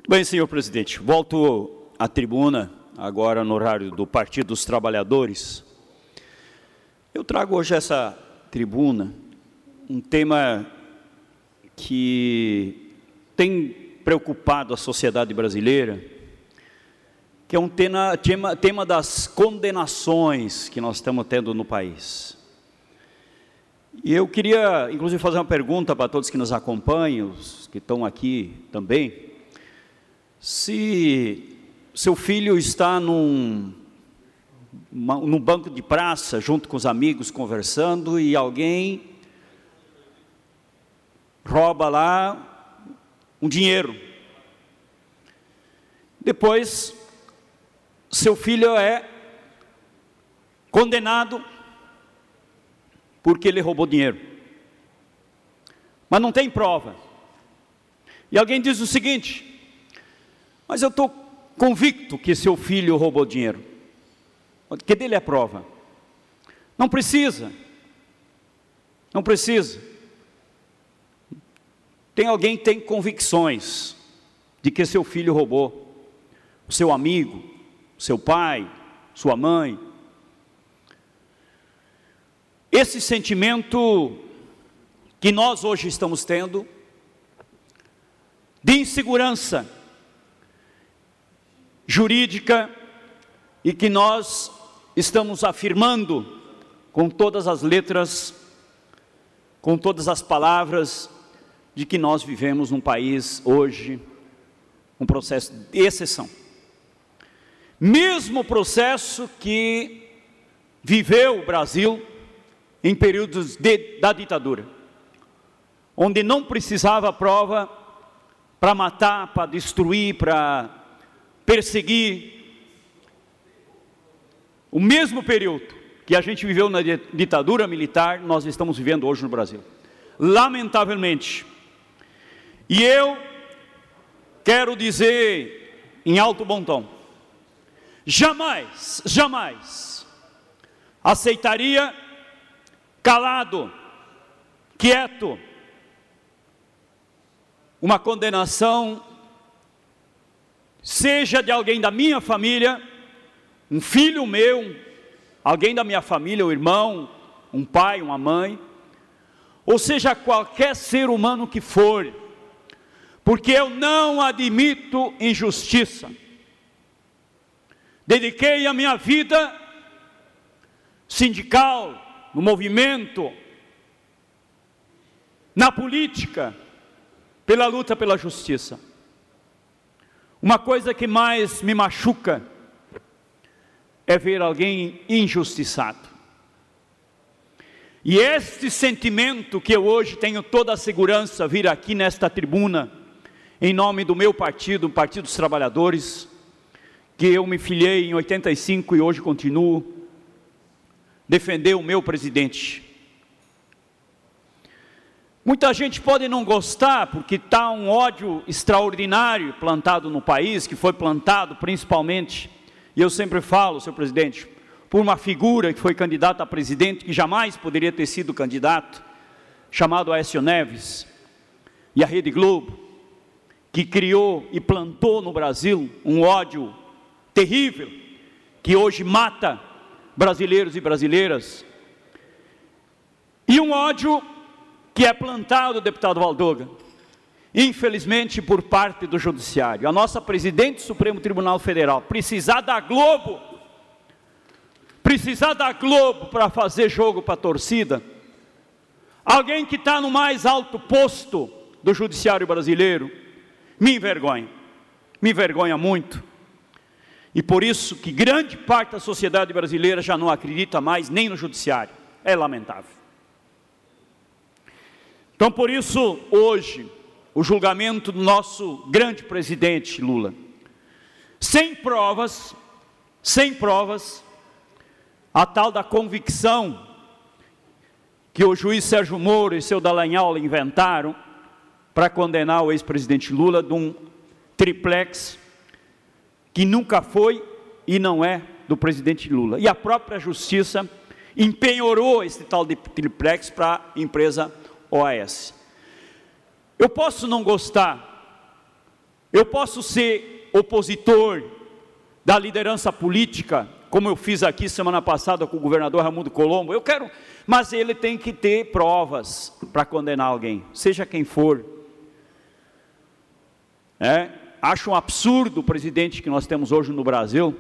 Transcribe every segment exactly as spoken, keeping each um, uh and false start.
Muito bem, senhor presidente. Volto à tribuna, agora no horário do Partido dos Trabalhadores. Eu trago hoje essa tribuna um tema que tem preocupado a sociedade brasileira, que é um tema, tema, tema das condenações que nós estamos tendo no país. E eu queria, inclusive, fazer uma pergunta para todos que nos acompanham, os que estão aqui também. Se seu filho está num, uma, num banco de praça, junto com os amigos, conversando, e alguém rouba lá um dinheiro. Depois, seu filho é condenado porque ele roubou dinheiro. Mas não tem prova. E alguém diz o seguinte: mas eu estou convicto que seu filho roubou dinheiro. Que dele é prova? Não precisa. Não precisa. Tem alguém que tem convicções de que seu filho roubou. O seu amigo, seu pai, sua mãe. Esse sentimento que nós hoje estamos tendo, de insegurança jurídica, e que nós estamos afirmando com todas as letras, com todas as palavras, de que nós vivemos num país hoje, um processo de exceção. Mesmo processo que viveu o Brasil em períodos de, da ditadura, onde não precisava prova para matar, para destruir, para perseguir. O mesmo período que a gente viveu na ditadura militar, nós estamos vivendo hoje no Brasil, lamentavelmente. E eu quero dizer em alto bom tom, jamais, jamais aceitaria calado, quieto, uma condenação, seja de alguém da minha família, um filho meu, alguém da minha família, um irmão, um pai, uma mãe, ou seja, qualquer ser humano que for, porque eu não admito injustiça. Dediquei a minha vida sindical, no movimento, na política, pela luta pela justiça. Uma coisa que mais me machuca é ver alguém injustiçado. E este sentimento que eu hoje tenho toda a segurança vir aqui nesta tribuna, em nome do meu partido, o Partido dos Trabalhadores, que eu me filiei em oitenta e cinco e hoje continuo, defender o meu presidente. Muita gente pode não gostar, porque está um ódio extraordinário plantado no país, que foi plantado principalmente, e eu sempre falo, senhor presidente, por uma figura que foi candidata a presidente, que jamais poderia ter sido candidato, chamado Aécio Neves, e a Rede Globo, que criou e plantou no Brasil um ódio terrível, que hoje mata brasileiros e brasileiras, e um ódio que é plantado, deputado Valdoga, infelizmente por parte do Judiciário. A nossa presidente do Supremo Tribunal Federal precisar da Globo, precisar da Globo para fazer jogo para a torcida, alguém que está no mais alto posto do Judiciário brasileiro, me envergonha, me envergonha muito, e por isso que grande parte da sociedade brasileira já não acredita mais nem no Judiciário. É lamentável. Então, por isso, hoje, o julgamento do nosso grande presidente Lula, sem provas, sem provas, a tal da convicção que o juiz Sérgio Moro e seu Dallagnol inventaram para condenar o ex-presidente Lula de um triplex que nunca foi e não é do presidente Lula. E a própria justiça empenhorou esse tal de triplex para a empresa O A S. Eu posso não gostar, Eu posso ser opositor da liderança política, como eu fiz aqui semana passada com o governador Raimundo Colombo, eu quero, mas ele tem que ter provas para condenar alguém, seja quem for. É, acho um absurdo o presidente que nós temos hoje no Brasil,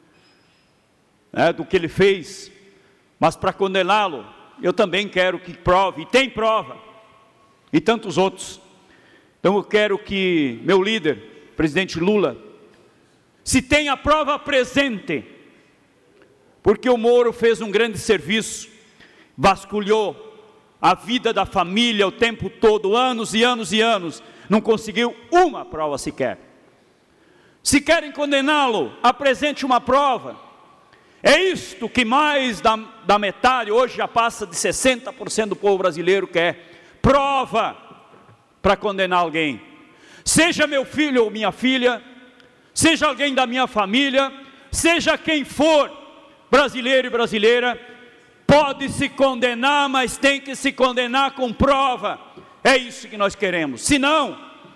é, do que ele fez, mas para condená-lo, eu também quero que prove, e tem prova, e tantos outros. Então eu quero que meu líder, presidente Lula, se tem a prova, apresente, porque o Moro fez um grande serviço, vasculhou a vida da família o tempo todo, anos e anos e anos, não conseguiu uma prova sequer. Se querem condená-lo, apresente uma prova. É isto que mais da, da metade, hoje já passa de sessenta por cento do povo brasileiro quer, prova para condenar alguém. Seja meu filho ou minha filha, seja alguém da minha família, seja quem for, brasileiro e brasileira, pode se condenar, mas tem que se condenar com prova. É isso que nós queremos. Se não,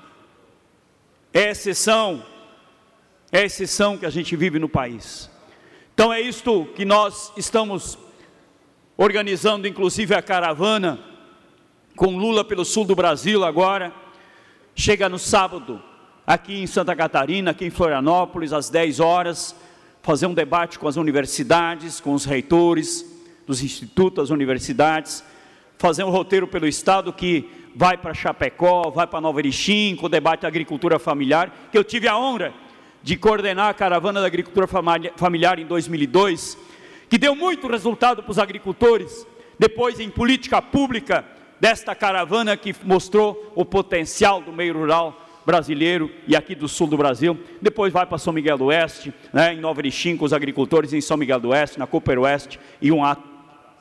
é exceção, é exceção que a gente vive no país. Então é isto que nós estamos organizando, inclusive a caravana, com Lula pelo sul do Brasil agora, chega no sábado, aqui em Santa Catarina, aqui em Florianópolis, às dez horas, fazer um debate com as universidades, com os reitores dos institutos, das universidades, fazer um roteiro pelo estado que vai para Chapecó, vai para Nova Erechim, com o debate da agricultura familiar, que eu tive a honra de coordenar a caravana da agricultura familiar em dois mil e dois, que deu muito resultado para os agricultores, depois em política pública desta caravana que mostrou o potencial do meio rural brasileiro e aqui do sul do Brasil. Depois vai para São Miguel do Oeste, né, em Nova Erechim com os agricultores em São Miguel do Oeste, na Cooper Oeste, e um ato